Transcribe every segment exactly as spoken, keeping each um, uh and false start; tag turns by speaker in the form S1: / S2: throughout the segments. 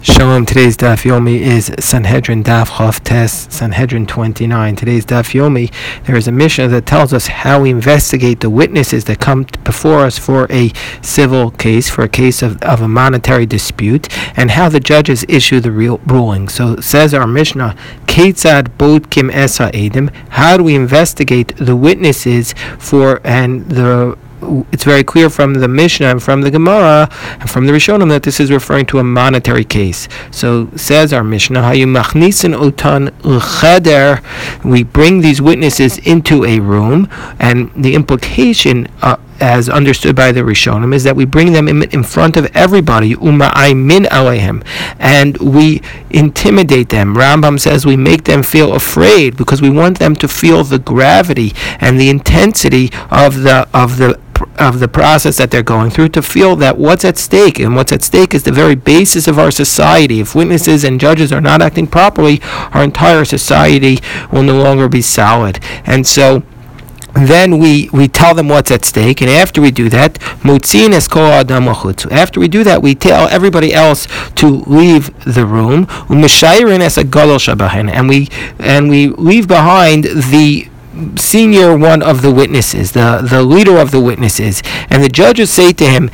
S1: Shalom. Today's Daf Yomi is Sanhedrin Daf Chav Tes, Sanhedrin twenty-nine. Today's Daf Yomi, there is a Mishnah that tells us how we investigate the witnesses that come before us for a civil case, for a case of, of a monetary dispute, and how the judges issue the real ruling. So says our Mishnah, Ketzad Bodkim Esa Edim, how do we investigate the witnesses for, and the it's very clear from the Mishnah and from the Gemara and from the Rishonim that this is referring to a monetary case. So says our Mishnah, Hayu machnisin otan l'cheder, we bring these witnesses into a room, and the implication uh, as understood by the Rishonim is that we bring them in, in front of everybody, uma'aymin aleihem, and we intimidate them. Rambam says we make them feel afraid because we want them to feel the gravity and the intensity of the of the of the process that they're going through, to feel that what's at stake, and what's at stake is the very basis of our society. If witnesses and judges are not acting properly, our entire society will no longer be solid. And so then we, we tell them what's at stake, and after we do that, motzin es kol adam achutz. After we do that, we tell everybody else to leave the room, umeshayrin es agadol shabahen, and we and we leave behind the senior one of the witnesses, the, the leader of the witnesses, and the judges say to him,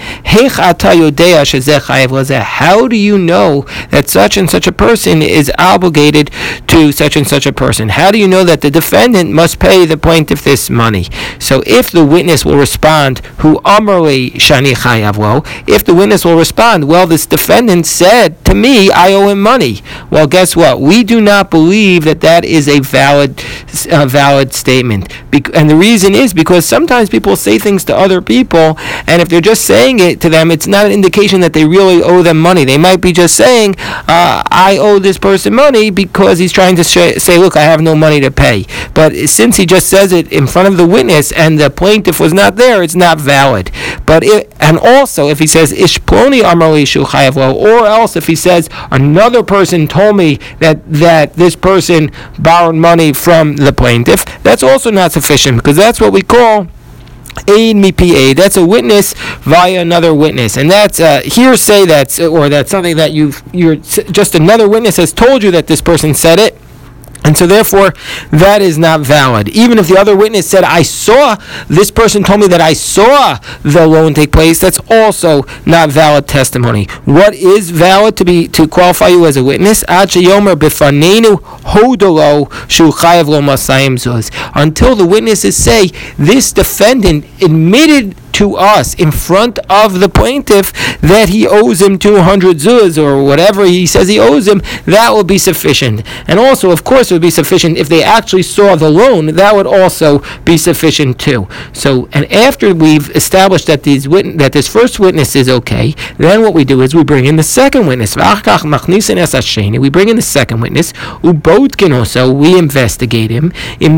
S1: how do you know that such and such a person is obligated to such and such a person? How do you know that the defendant must pay the plaintiff this money? So if the witness will respond, who amarli shani chayav lo, if the witness will respond, well, this defendant said to me, I owe him money. Well, guess what? We do not believe that that is a valid, uh, valid statement. Statement. Be- and the reason is because sometimes people say things to other people, and if they're just saying it to them, it's not an indication that they really owe them money. They might be just saying, uh, I owe this person money because he's trying to sh- say, look, I have no money to pay. But since he just says it in front of the witness and the plaintiff was not there, it's not valid. But it, and also if he says, Ish ploni amar shu chayav lo, or else if he says, another person told me that, that this person borrowed money from the plaintiff, that's also not sufficient, because that's what we call aid mi pa. That's a witness via another witness, and that's uh, hearsay. That's or that's something that you you're just another witness has told you that this person said it. And so therefore, that is not valid. Even if the other witness said, I saw, this person told me that I saw the loan take place, that's also not valid testimony. What is valid to be to qualify you as a witness? Until the witnesses say, this defendant admitted to us in front of the plaintiff that he owes him two hundred zuz, or whatever he says he owes him, that will be sufficient. And also, of course, it would be sufficient if they actually saw the loan. That would also be sufficient too. So, and after we've established that these wit- that this first witness is okay, then what we do is we bring in the second witness. We bring in the second witness. So we investigate him.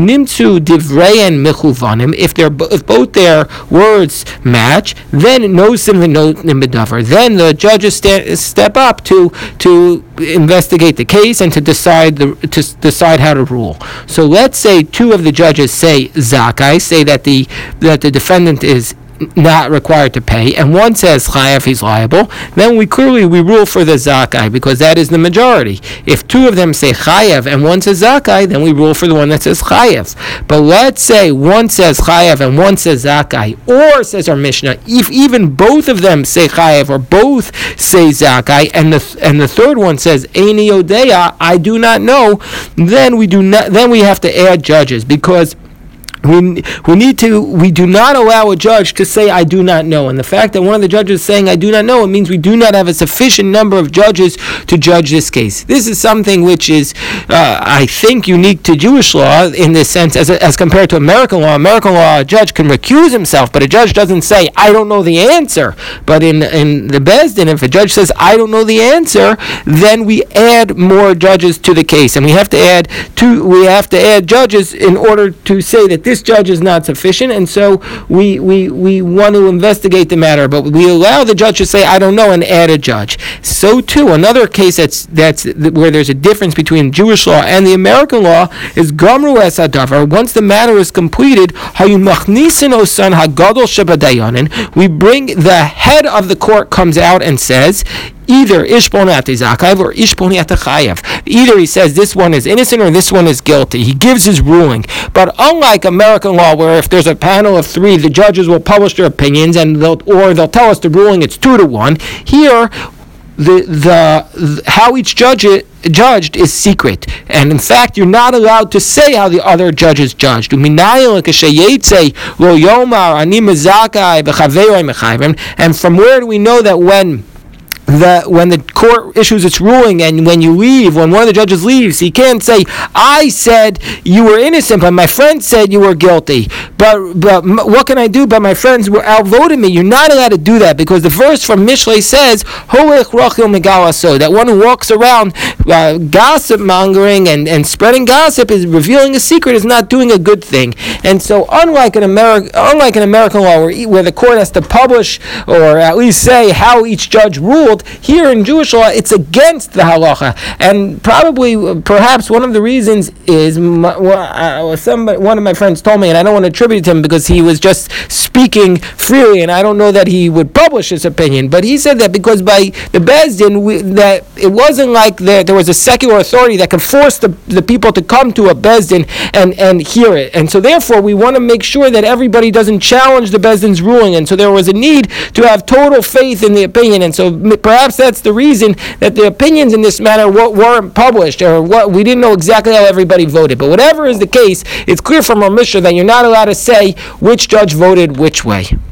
S1: If they're if both their words match, then no sin no bedavar. Then the judges sta- step up to to investigate the case and to decide the to decide how to rule. So let's say two of the judges say zakai, say that the that the defendant is not required to pay, and one says chayav, he's liable. Then we clearly we rule for the zakai, because that is the majority. If two of them say chayav and one says zakai, then we rule for the one that says chayav. But let's say one says chayav and one says zakai, or says our Mishnah, if even both of them say chayav or both say zakai, and the and the third one says eini yodeya, I do not know, then we do not then we have to add judges, because We we need to we do not allow a judge to say I do not know, and the fact that one of the judges is saying I do not know, it means we do not have a sufficient number of judges to judge this case. This is something which is uh, I think unique to Jewish law in this sense, as as compared to American law. American law, a judge can recuse himself, but a judge doesn't say I don't know the answer. But in in the Beis Din, if a judge says I don't know the answer, then we add more judges to the case, and we have to add two. We have to add judges in order to say that this judge is not sufficient, and so we, we we want to investigate the matter, but we allow the judge to say I don't know and add a judge. So too, another case that's that's where there's a difference between Jewish law and the American law is Gamru es hadavar. Once the matter is completed, we bring the head of the court comes out and says, either Ishponiat Zakayev or Ishponiat Chayev. Either he says this one is innocent or this one is guilty. He gives his ruling. But unlike American law, where if there's a panel of three, the judges will publish their opinions, and they'll, or they'll tell us the ruling, it's two to one. Here, the the, the how each judge it, judged is secret, and in fact you're not allowed to say how the other judges judged. And from where do we know that when the when the court issues its ruling, and when you leave, when one of the judges leaves, he can't say, I said you were innocent, but my friend said you were guilty. But but what can I do? But my friends were outvoted me. You're not allowed to do that, because the verse from Mishlei says, that one who walks around uh, gossip mongering and, and spreading gossip, is revealing a secret, is not doing a good thing. And so, unlike an American, unlike an American law where, where the court has to publish or at least say how each judge ruled, here in Jewish law, it's against the halacha. And probably, perhaps, one of the reasons is my, uh, somebody, one of my friends told me, and I don't want to attribute it to him because he was just speaking freely, and I don't know that he would publish his opinion, but he said that because by the Beis Din, we, that it wasn't like there, there was a secular authority that could force the, the people to come to a Beis Din and, and hear it. And so therefore, we want to make sure that everybody doesn't challenge the Beis Din's ruling. And so there was a need to have total faith in the opinion. And so perhaps that's the reason that the opinions in this matter weren't published, or what we didn't know exactly how everybody voted. But whatever is the case, it's clear from our Mishnah that you're not allowed to say which judge voted which way.